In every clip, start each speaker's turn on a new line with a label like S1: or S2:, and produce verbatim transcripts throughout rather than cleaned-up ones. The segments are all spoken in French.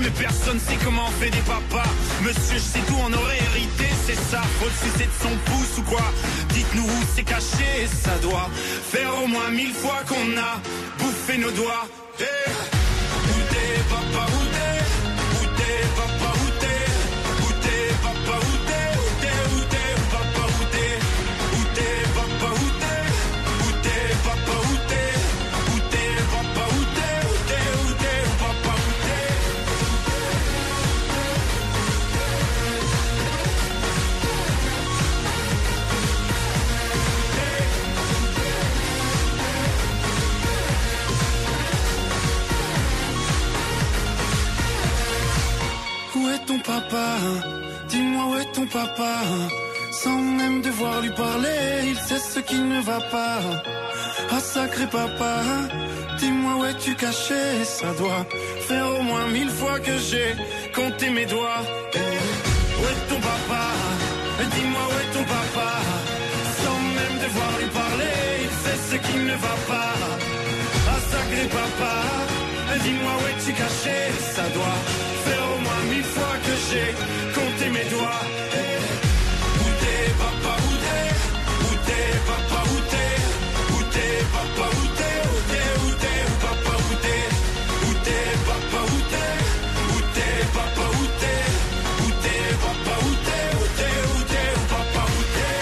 S1: mais personne sait comment on fait des papas. Monsieur, je sais tout, on aurait hérité, c'est ça. Faut le sucer de son pouce ou quoi? Dites-nous où c'est caché, ça doit faire au moins mille fois qu'on a bouffé nos doigts. Hey. Où t'es, papa, où t'es? Où t'es, papa, où t'es? Où t'es, papa, où t'es? Où t'es, où t'es, où papa, où t'es? Où t'es, papa, où t'es? Où t'es, papa, où t'es? Où t'es, papa, où t'es? Où t'es, où t'es, où papa, où t'es? Où est ton papa? Dis-moi où est ton papa? Sans même devoir lui parler, il sait ce qui ne va pas. Ah sacré papa, dis-moi où es-tu caché? Ça doit faire au moins mille fois que j'ai compté mes doigts. Hey. Où est ton papa? Dis-moi où est ton papa? Sans même devoir lui parler, il sait ce qui ne va pas. Ah sacré papa, dis-moi où es-tu caché? Ça doit faire au moins mille fois que j'ai compté mes doigts. Hey. Où t'es papa, où t'es? Où t'es papa, où t'es? Où t'es papa, où t'es? Où t'es, où t'es, où papa, où t'es? Où t'es papa, où t'es? Où t'es papa, où t'es? Où t'es papa, où t'es? Où t'es, où t'es, où papa, où t'es?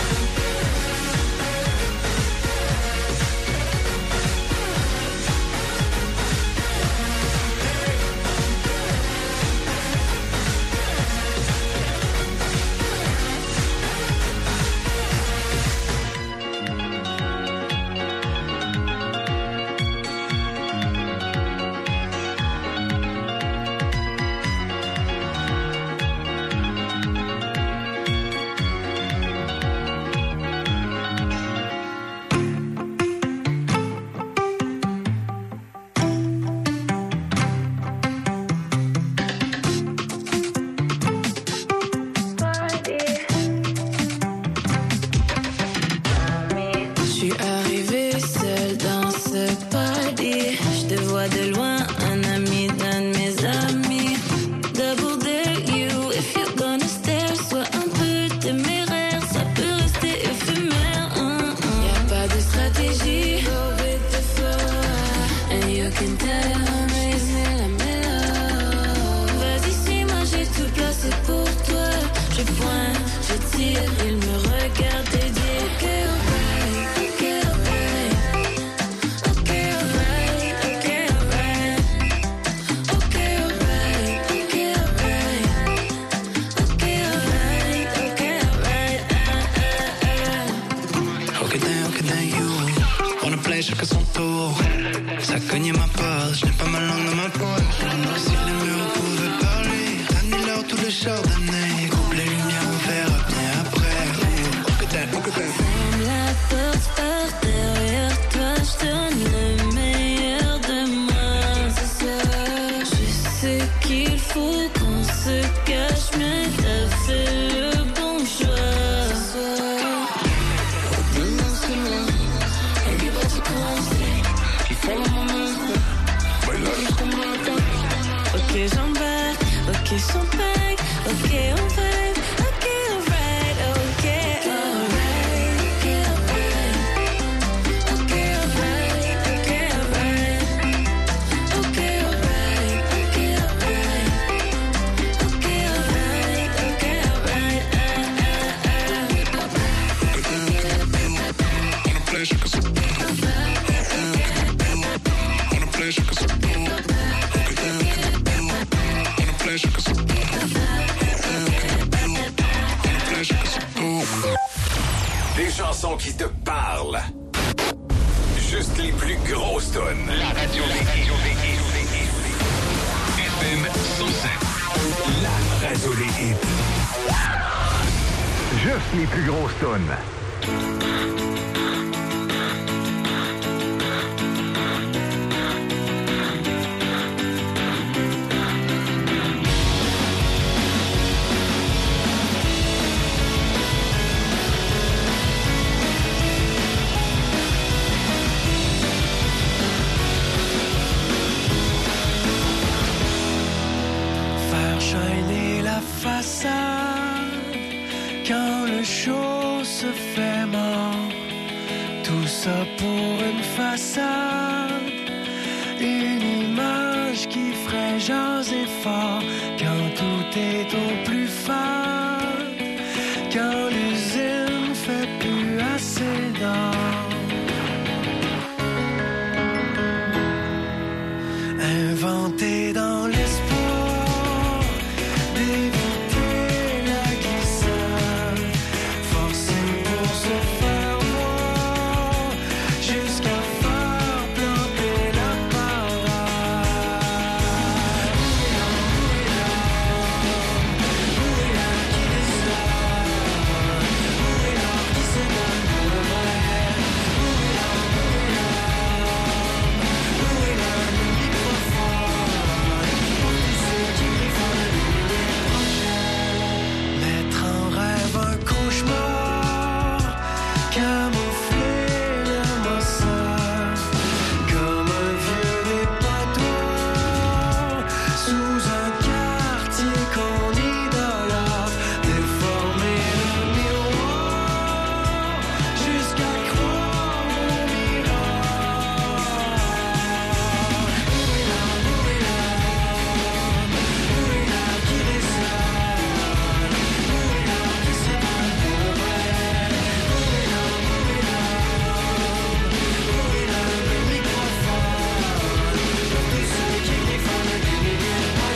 S2: Des chansons qui te parlent. Juste les plus grosses tonnes. La radio, la radio, F M cent sept. La radio des hits.
S3: Juste les plus grosses tonnes.
S4: Faire shiner la façade quand le show se fait mort. Tout ça pour une façade, une image qui ferait jaser fort quand tout est au plus fade, quand l'usine fait plus assez d'or. Inventé dans l'espoir d'éviter la glissade, forcé pour se faire voir, jusqu'à faire planter la parade. Où est l'homme qui descend? Où est l'homme qui se donne pour le vrai? Où est l'homme? Où est l'homme? Le microphone pour tous ceux qui font la lumière prochaine. Mettre en rêve un cauchemar, camoufler l'émotion, comme un vieux dépotoir sous un quartier qu'on idolâtre, déformer le miroir jusqu'à croire au miracle. Où est l'homme, où est l'homme, où est l'homme qui descend? Où est l'homme qui se donne pour le vrai? Où est l'homme, où est l'homme, où est l'homme, le microphone pour tous ceux qui défendent la lumière prochaine.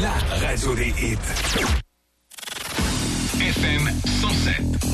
S2: la radio des hits. F M cent sept.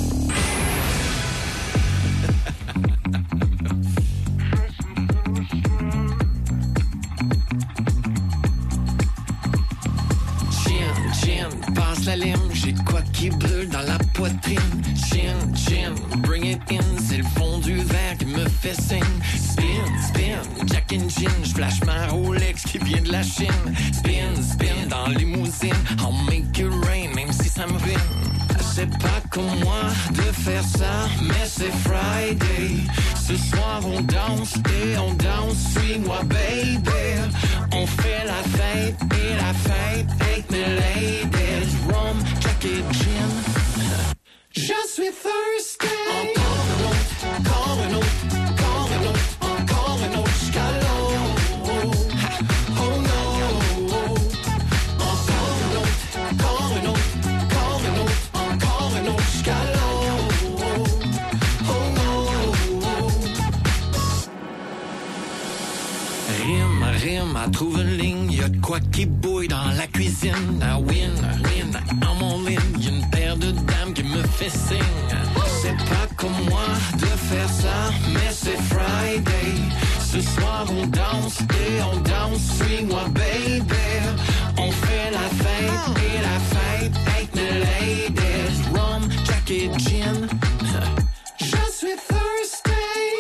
S5: Passe la lime, j'ai de quoi qui brûle dans la poitrine. Chin, chin, bring it in, c'est le fond du verre qui me fait signe. Spin, spin, Jack and Gin, j'flash ma Rolex qui vient de la Chine. Spin, spin, dans limousine, I'll make it rain, même si ça me ruine. C'est pas comme moi de faire ça, mais c'est Friday. Ce soir on danse et on danse, suis-moi baby. On fait la fête et la fête avec mes ladies. Rum, Jack et Gin. Je suis thirsty. Encore un autre, encore un autre, encore un autre, encore un autre jusqu'à l'eau. Oh no. Encore un autre, encore un autre, encore un autre, encore un autre jusqu'à l'eau. Oh no. Rime, rime, à trouver une ligne, y'a de quoi qui bouille dans la cuisine. I win, win, I'm all in, y'a une paire de dames qui me fait signe. C'est pas comme moi de faire ça, mais c'est Friday. Ce soir on danse et on danse, suis-moi baby. On fait la fête et la fête avec mes ladies. Rum, Jack et Gin. Je suis thirsty.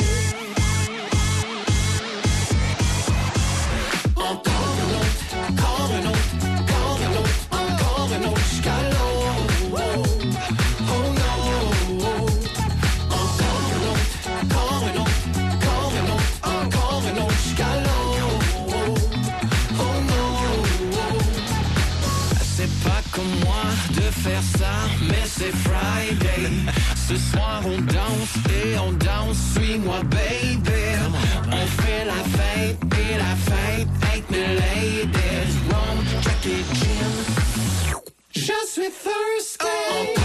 S5: Encore un autre, encore un autre, encore un autre, encore un autre jusqu'à l'eau. Oh no. Encore un autre, encore un autre, encore un autre, encore un autre jusqu'à l'eau. Oh no. C'est pas comme moi de faire ça, mais c'est Friday. Ce soir on danse et on danse, suis-moi baby. On fait la fête et la fête avec mes ladies. Rum, Jack et Gin. Je suis thirsty.